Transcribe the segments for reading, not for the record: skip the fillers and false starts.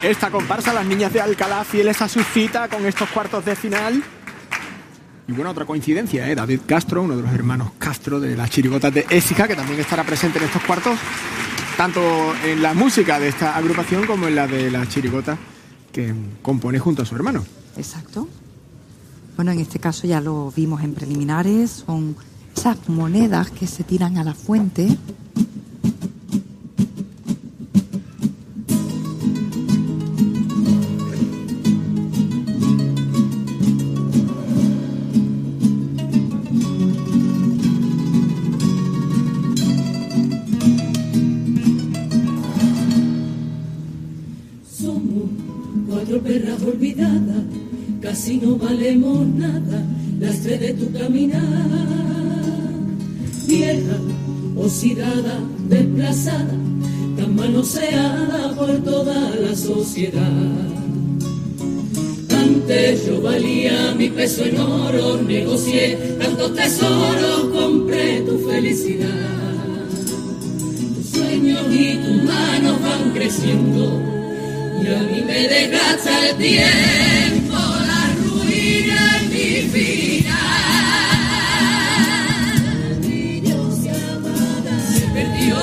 Esta comparsa, las niñas de Alcalá, fieles a su cita con estos cuartos de final. Y bueno, otra coincidencia, David Castro, uno de los hermanos Castro de las chirigotas de Écija, que también estará presente en estos cuartos, tanto en la música de esta agrupación como en la de la chirigota que compone junto a su hermano. Exacto. Bueno, en este caso ya lo vimos en preliminares, son esas monedas que se tiran a la fuente. Perras olvidadas, casi no valemos nada, lastre de tu caminar, vieja, oxidada, desplazada, tan manoseada por toda la sociedad. Antes yo valía mi peso en oro, negocié tantos tesoros, compré tu felicidad. Tus sueños y tus manos van creciendo, y a mí me desgasta el tiempo, la ruina en mi vida. Maravillosa amada se perdió,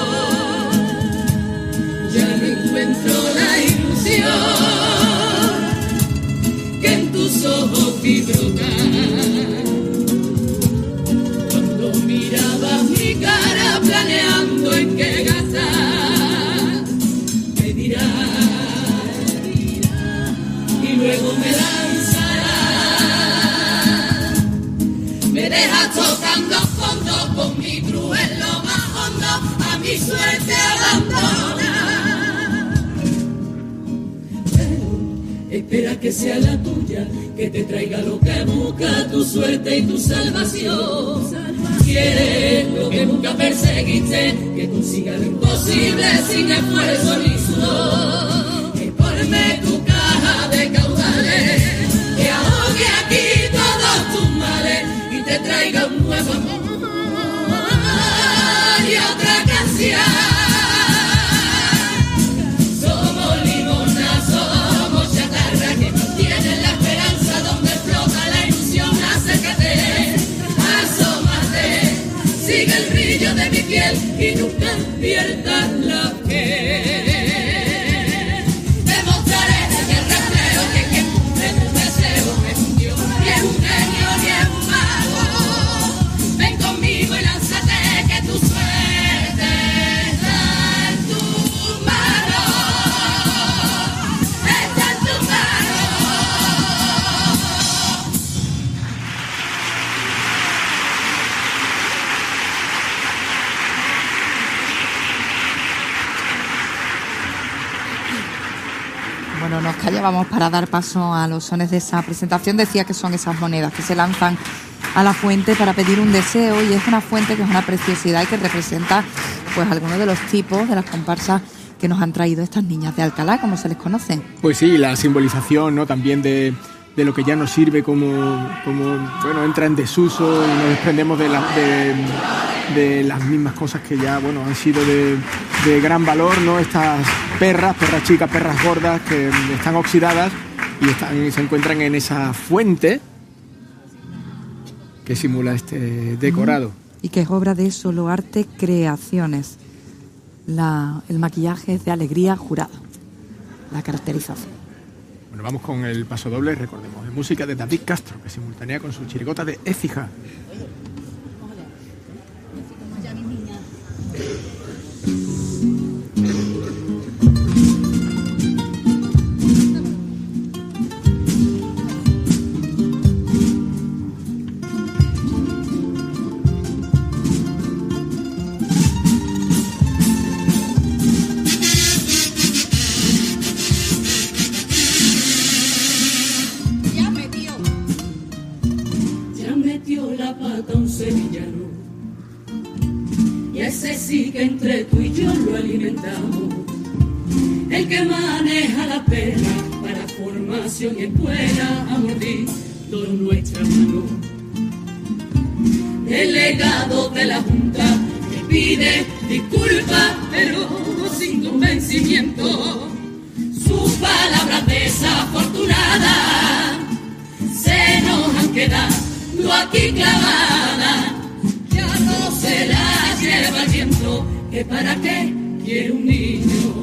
ya no encuentro la ilusión que en tus ojos vi brotar. Cuando mirabas mi cara planeando en qué gastar, me dirás, luego me lanzará, me dejas tocando fondo con mi cruz en lo más hondo, a mi suerte abandona. Pero espera que sea la tuya, que te traiga lo que busca, tu suerte y tu salvación. Quieres lo que nunca perseguiste, que consiga lo imposible sin esfuerzo ni sudor. Que forme tu caja de caudales, que ahogue aquí todos tus males y te traiga un nuevo amor y otra canción. Somos limonas, somos chatarra que mantienen la esperanza donde flota la ilusión. Acércate, asómate, sigue el brillo de mi piel y nunca pierdas la fe. Bueno, nos callábamos para dar paso a los sones de esa presentación. Decía que son esas monedas que se lanzan a la fuente para pedir un deseo, y es una fuente que es una preciosidad y que representa pues algunos de los tipos de las comparsas que nos han traído estas niñas de Alcalá, como se les conocen. Pues sí, la simbolización, ¿no?, también de lo que ya nos sirve como bueno, entra en desuso y nos desprendemos de las mismas cosas que ya, bueno, han sido de gran valor, ¿no? Estas perras chicas, perras gordas que están oxidadas y se encuentran en esa fuente que simula este decorado. Y que es obra de Solo Arte Creaciones. El maquillaje es de Alegría Jurado, la caracterización. Bueno, vamos con el paso doble, recordemos, de música de David Castro, que simultánea con su chirigota de Écija. Entre tú y yo lo alimentamos, el que maneja la pena para formación y escuela, a mordir por nuestra mano. El legado de la Junta que pide disculpas, pero sin convencimiento. sus palabras desafortunadas se nos han quedado aquí clavadas. Ya no se la lleva el viento, que para qué quiere un niño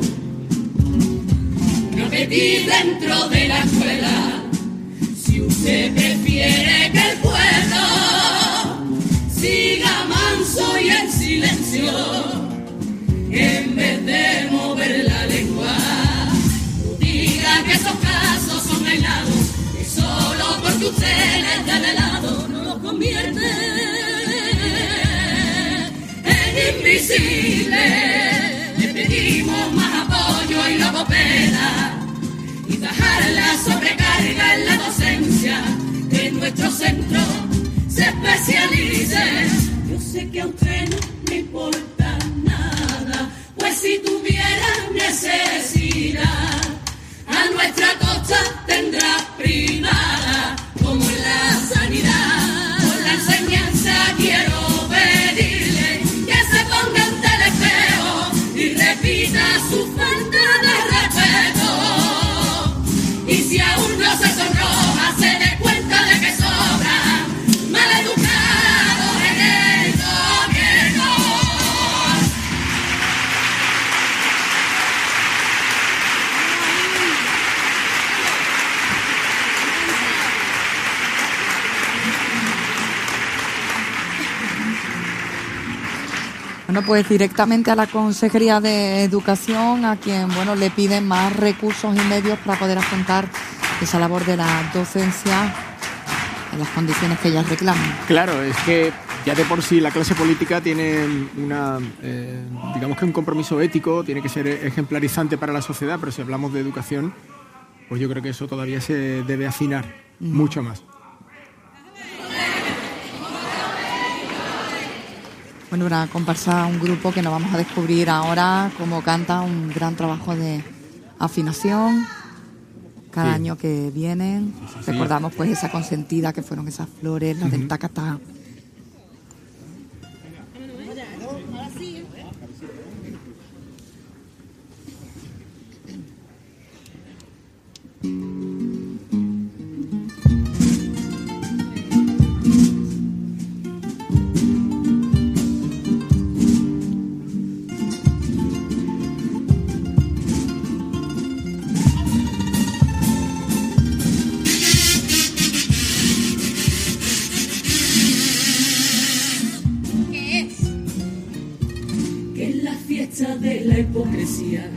repetir dentro de la escuela. Si usted prefiere que el pueblo siga manso y en silencio, en vez de mover la lengua, no diga que esos casos son aislados, y solo porque usted les da de lado no los convierte en invisibles. Le pedimos más apoyo y logopeda y bajar la sobrecarga en la docencia, que en nuestro centro se especialice. Yo sé que a usted no le importa nada, pues si tuviera necesidad, a nuestra costa tendrá privada, como en la sanidad. Por la enseñanza quiero pedirle que se ponga ante el espejo y repita su falta de respeto. Y si aún no se sonroja, se dé cuenta de que sobra maleducado en el gobierno. Bueno, pues directamente a la Consejería de Educación, a quien, bueno, le piden más recursos y medios para poder afrontar esa labor de la docencia en las condiciones que ellas reclaman. Claro, es que ya de por sí la clase política tiene una, digamos que un compromiso ético, tiene que ser ejemplarizante para la sociedad, pero si hablamos de educación, pues yo creo que eso todavía se debe afinar mucho más. Bueno, una comparsa, un grupo que nos vamos a descubrir ahora cómo canta, un gran trabajo de afinación cada año que vienen. Sí. Recordamos pues esa consentida que fueron esas flores, la del tacatá. De la hipocresía,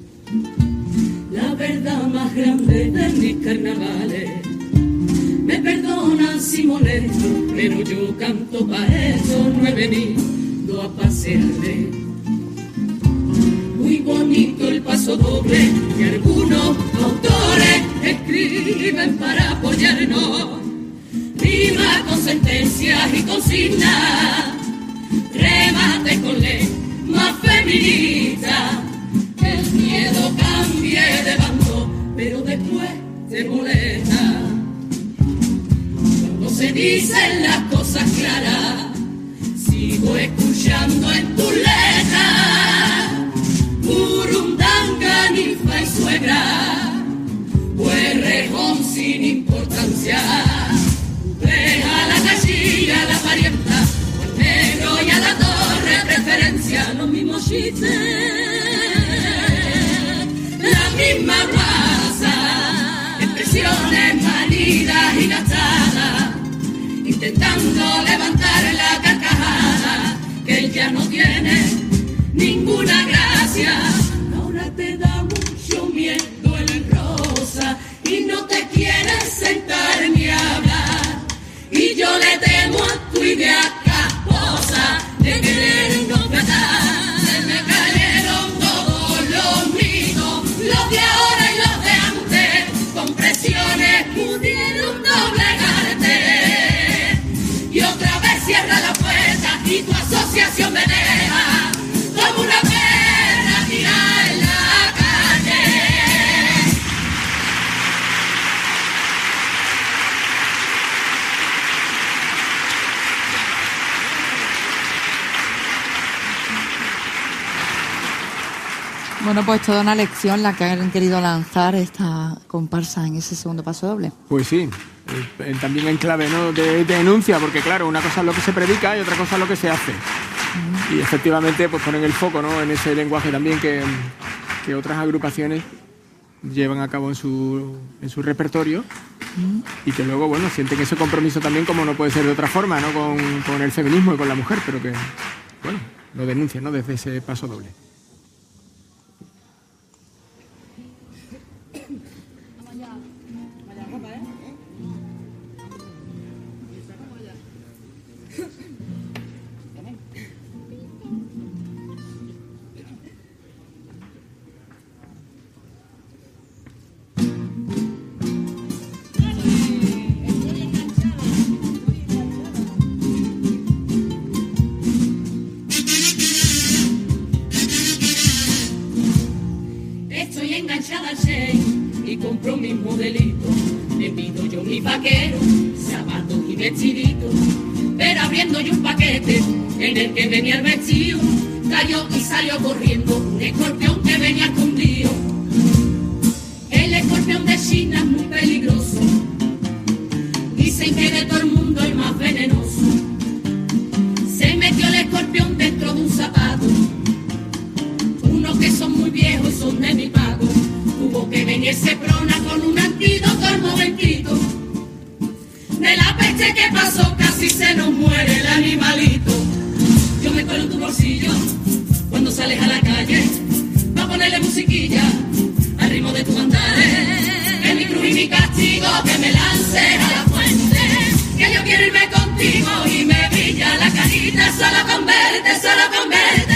la verdad más grande de mis carnavales. Me perdonan si molesto, pero yo canto pa' eso, no he venido a pasearle. Muy bonito el paso doble que algunos autores escriben para apoyarnos, rima con sentencias y consignas, remate con ley más feminista, que el miedo cambie de bando, pero después te molesta. Cuando se dicen las cosas claras, sigo escuchando en tus letras burundanga, ninfa y suegra, puerrejón sin importancia, deja la casilla, la parienta, al negro y a la torre preferencia, los mismos chistes, la misma raza, expresiones manidas y gastadas, intentando levantar la carcajada, que él ya no tiene ninguna gracia. Ahora te da mucho miedo el rosa y no te quieres sentar ni hablar, y yo le temo a tu idea casposa de querernos tratar. Se me cayeron todos los mitos, los de ahora y los de antes, con presiones pudieron doblegarte, y otra vez cierra la puerta y tu asociación me deja como una perra tirada en la calle. Bueno, pues toda una lección la que han querido lanzar esta comparsa en ese segundo paso doble. Pues sí, también en clave, ¿no?, de denuncia, porque claro, una cosa es lo que se predica y otra cosa es lo que se hace. Y efectivamente pues ponen el foco, ¿no?, en ese lenguaje también que otras agrupaciones llevan a cabo en su repertorio y que luego, bueno, sienten ese compromiso también, como no puede ser de otra forma, ¿no?, con el feminismo y con la mujer, pero que, bueno, lo denuncian, ¿no?, desde ese paso doble. Enganchada al 6 y compro mis modelitos, me pido yo mis vaqueros, zapatos y vestiditos, pero abriendo yo un paquete en el que venía el vestido, cayó y salió corriendo un escorpión que venía escondido. El escorpión de China es muy peligroso, dicen que de todo el mundo el más venenoso. Se metió el escorpión dentro de un zapato, unos que son muy viejos y son de mi pago. Tuvo que venirse prona con un antídoto al momentito. De la peste que pasó casi se nos muere el animalito. Yo me cuelo en tu bolsillo cuando sales a la calle, pa' ponerle musiquilla al ritmo de tu cantares. Que mi cruz y mi castigo, que me lance a la fuente, que yo quiero irme contigo y me brilla la carita solo con verte, solo con verte.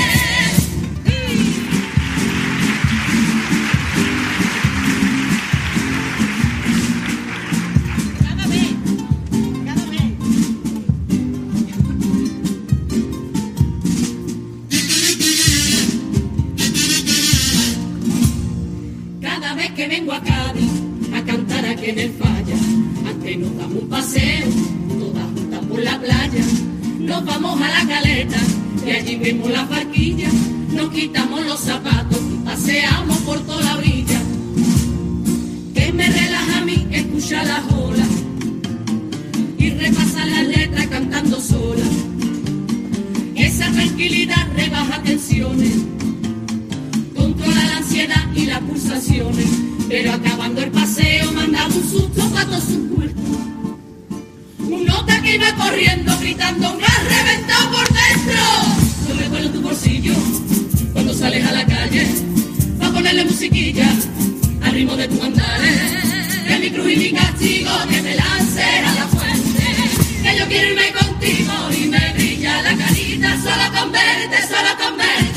Que vengo a Cádiz a cantar aquí en el Falla, antes nos damos un paseo, todas juntas por la playa, nos vamos a la caleta y allí vemos la barquilla, nos quitamos los zapatos y paseamos por toda la orilla. Que me relaja a mí escuchar las olas y repasar las letras cantando sola. Esa tranquilidad rebaja tensiones, controla la ansiedad y las pulsaciones, pero acabando el paseo mandaba un susto para todo su cuerpo. Un nota que iba corriendo gritando un gas reventado por dentro. Yo me cuelo en tu bolsillo cuando sales a la calle, pa' ponerle musiquilla al ritmo de tu andares. Que mi cruz y mi castigo, que me lance a la fuente, que yo quiero irme contigo y me brilla la carita solo con verte, solo con verte.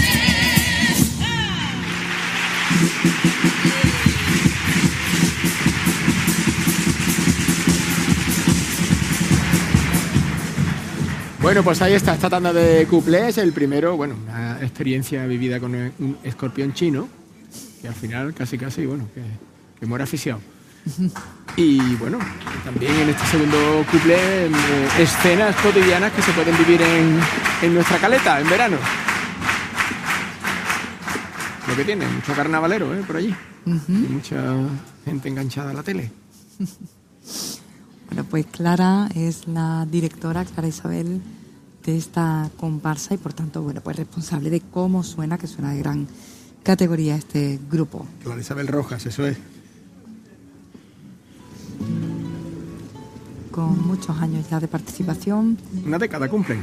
Bueno, pues ahí está esta tanda de cuplés. El primero, bueno, una experiencia vivida con un escorpión chino, que al final casi, bueno, que muere asfixiado. Y bueno, también en este segundo cuplé, escenas cotidianas que se pueden vivir en nuestra caleta en verano. Lo que tiene, mucho carnavalero, por allí. Y mucha gente enganchada a la tele. Bueno, pues Clara es la directora, Clara Isabel, de esta comparsa y por tanto, bueno, pues responsable de cómo suena, que suena de gran categoría este grupo. Clara Isabel Rojas, eso es. Con muchos años ya de participación. Una década cumplen.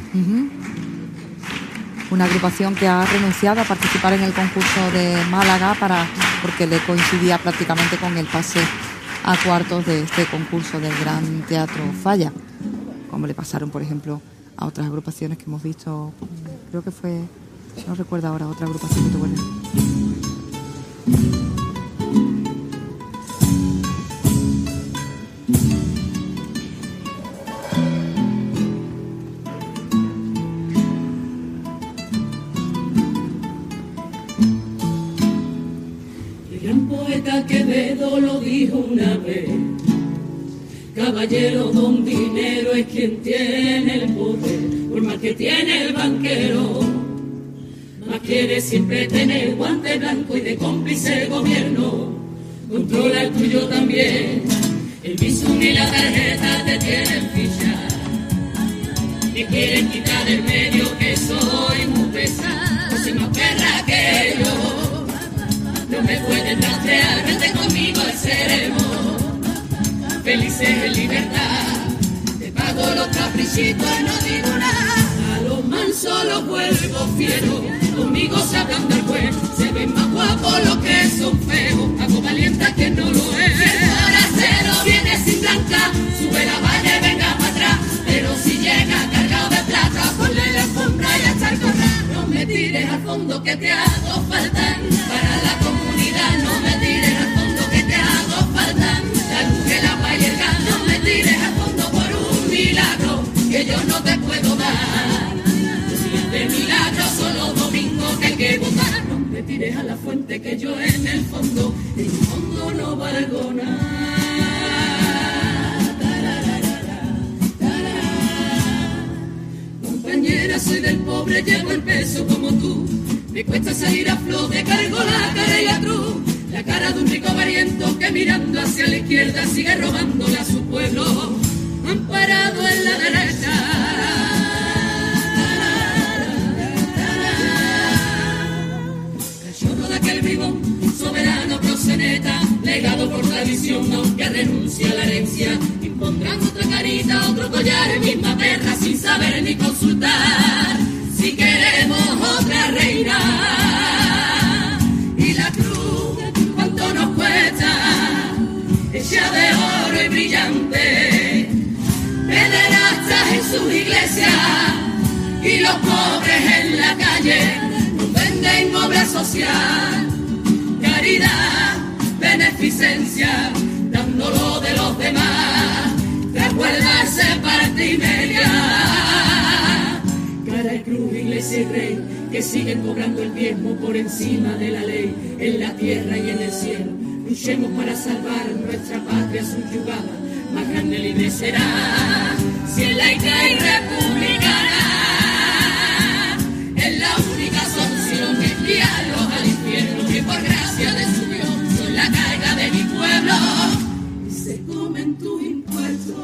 Una agrupación que ha renunciado a participar en el concurso de Málaga porque le coincidía prácticamente con el pase a cuartos de este concurso del Gran Teatro Falla, como le pasaron, por ejemplo, a otras agrupaciones que hemos visto. Creo que fue, no recuerdo ahora, otra agrupación que tuvo. El gran poeta Quevedo lo dijo una vez: caballero, don dinero es quien tiene el poder, por más que tiene el banquero, más quiere siempre tener guante blanco y de cómplice el gobierno. Controla el tuyo también. El visum y la tarjeta te tienen ficha. Me quieren quitar del medio que soy muy pesada. No soy más perra que yo. No me pueden rastrear, vente conmigo y seremos felices en libertad. Te pago los caprichitos y no digo nada. A los mansos los vuelvo fieros. Conmigo se hablan del juez. Se ven más guapos los que son feos. Hago valiente a quien no lo es. El forastero viene sin blanca. Sube la valle, venga para atrás. Pero si llega cargado de plata, ponle la alfombra y a echar correr. No me tires al fondo que te hago falta. Para la comunidad no me tires al fondo que te hago falta. La luz que la va a llegar. No me tires al fondo por un milagro que yo no te puedo dar. De milagro solo domingo que hay que votar. No me tires a la fuente que yo en el fondo no valgo nada. Compañera, soy del pobre, llevo el peso como tú. Me cuesta salir a flote, cargo la cara y la cruz. La cara de un rico avariento que mirando hacia la izquierda sigue robándole a su pueblo, amparado en la derecha. Aquel bribón, soberano proseneta, legado por tradición, aunque renuncia a la herencia, impondrán otra carita, otro collar, misma perra, sin saber ni consultar, si queremos otra reina. Y la cruz, cuánto nos cuesta, hecha de oro y brillante, pederastas en sus iglesias, y los pobres en la calle, venden obra social, caridad, beneficencia, dándolo de los demás, tras guardarse parte y media. Cara y cruz, iglesia y rey, que siguen cobrando el diezmo por encima de la ley, en la tierra y en el cielo. Luchemos para salvar nuestra patria subyugada, más grande libre será, si es laica y republicana. Es la única solución que enviarlos al infierno, que por gracia de su Dios son la carga de mi pueblo y se comen tus impuestos.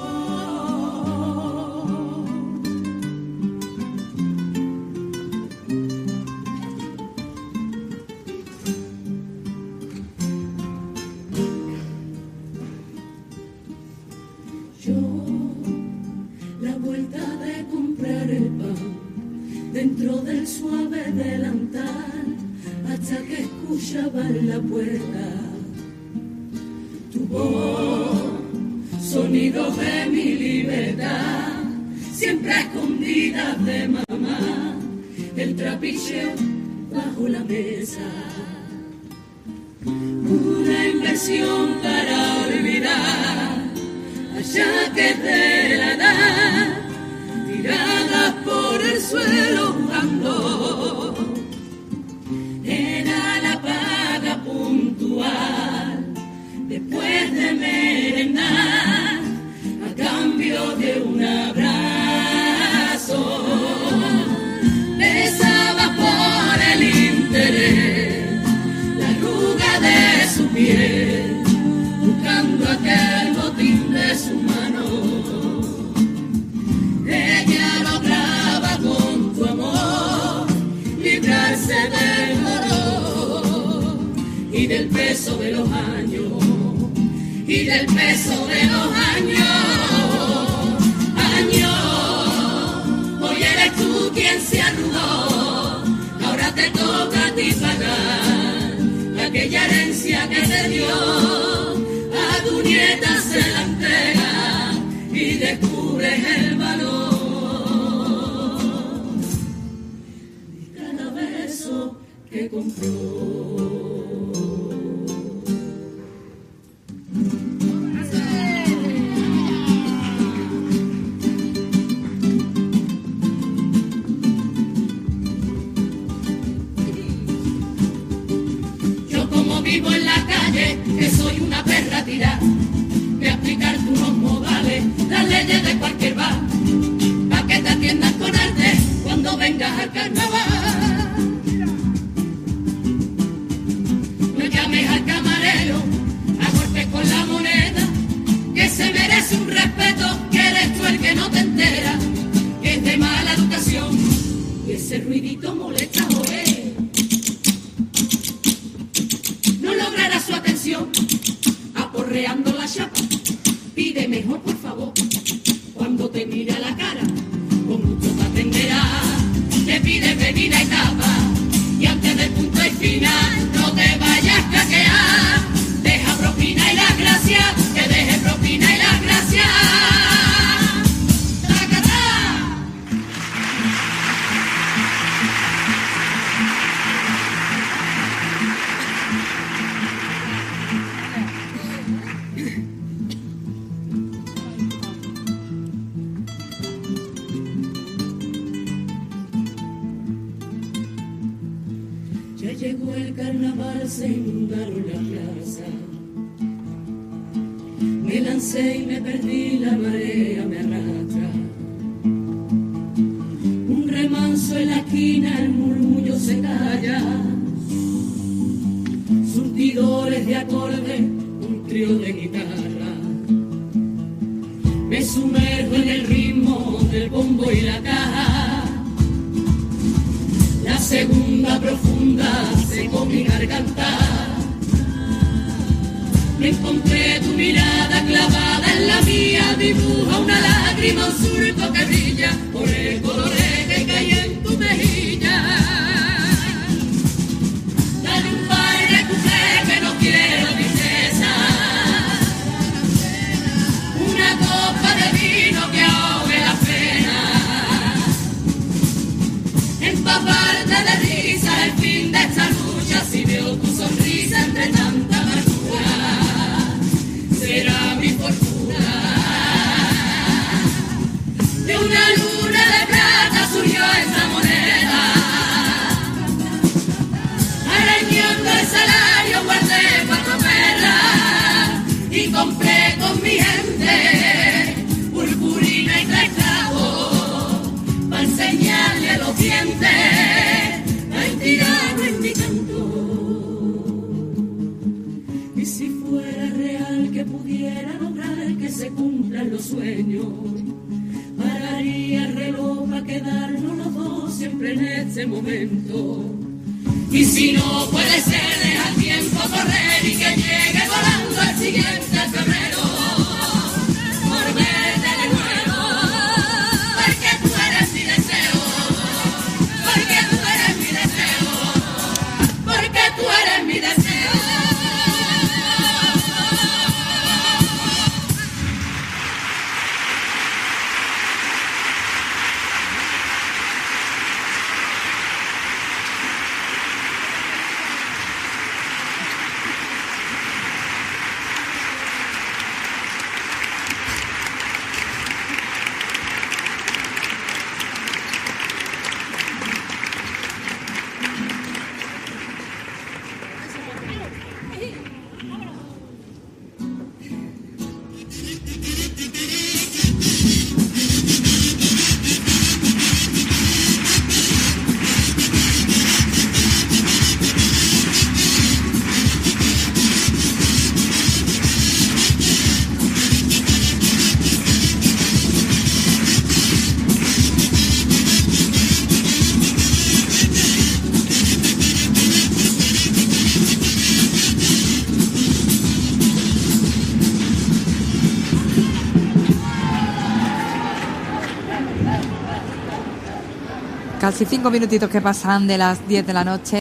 Yo, la vuelta de comprar el pan dentro del suave delantal, hasta que escuchaba en la puerta tu voz, sonido de mi libertad, siempre escondida de mamá, el trapicheo bajo la mesa, una inversión para olvidar achaques de la edad, tiradas por el suelo jugando. Era la paga puntual después de merendar, a cambio de un abrazo. Besaba por el interés la arruga de su piel, buscando aquel botín de su mano. Ella lograba con tu amor librarse del dolor y del peso de los años, y del peso de los años. Hoy eres tú quien se arrugó, ahora te toca a ti pagar aquella herencia que te dio, a tu nieta se la entrega y descubres el valor de cada beso que compró. Yo como vivo en la calle, que soy una perra tirada, de aplicar unos modales, las leyes de cualquier bar, pa' que te atiendan con arte cuando vengas al carnaval. chorreando la chapa, pide mejor por favor, cuando te mira la cara, con mucho te atenderá, te pide bebida y tapa, y antes del punto y final, no te vayas a caquear, deja propina y las gracias, que deje propina y las gracias. Ya llegó el carnaval, se inundaron la plaza. Me lancé y me perdí, la marea me arrastra. Un remanso en la esquina, el murmullo se calla. Surtidores de acorde, un trío de guitarra. Me sumerjo en el ritmo del bombo y la caja. La segunda profunda secó mi garganta. Me encontré tu mirada clavada en la mía, dibuja una lágrima, un surco que brilla por el color que cae en tu mejilla. Dale un par de café que no quiero tristeza, una copa de vino que ahogue la pena, empaparte de risa el fin de esta lucha, si veo tu sonrisa entre tanta amargura. Será mi fortuna. De una luna de plata surgió esa moneda. Arañando el salario guardé 4 perras y compré con mi gente purpurina y 3 clavos para enseñarle a los dientes a tirarlo en mi canto. Y si fuera real que pudiera lograr que se cumplan los sueños, pararía el reloj para quedarnos los dos siempre en este momento. Y si no puede ser, deja el tiempo correr y que llegue volando el siguiente febrero, por verte de nuevo, porque tú eres mi deseo, porque tú eres mi deseo, porque tú eres mi deseo. Casi 5 minutitos que pasan de las 10 de la noche.